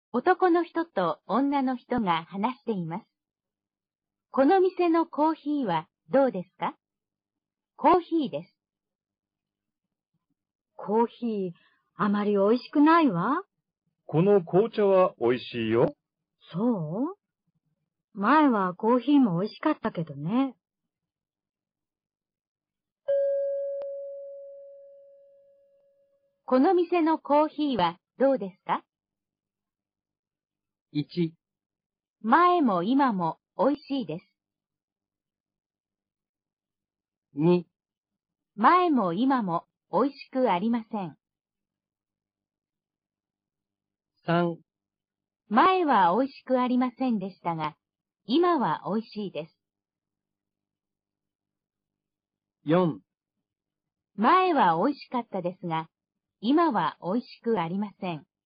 男の人と女の人が話しています。この店のコーヒーはどうですか？コーヒーです。 コーヒー、あまり美味しくないわ。 この紅茶は美味しいよ。 そう？前はコーヒーも美味しかったけどね。 この店のコーヒーはどうですか？ 1、 前も今も美味しいです。 2、 前も今も美味しくありません。 3、 前は美味しくありませんでしたが、今は美味しいです。 4、 前は美味しかったですが、今は美味しくありません。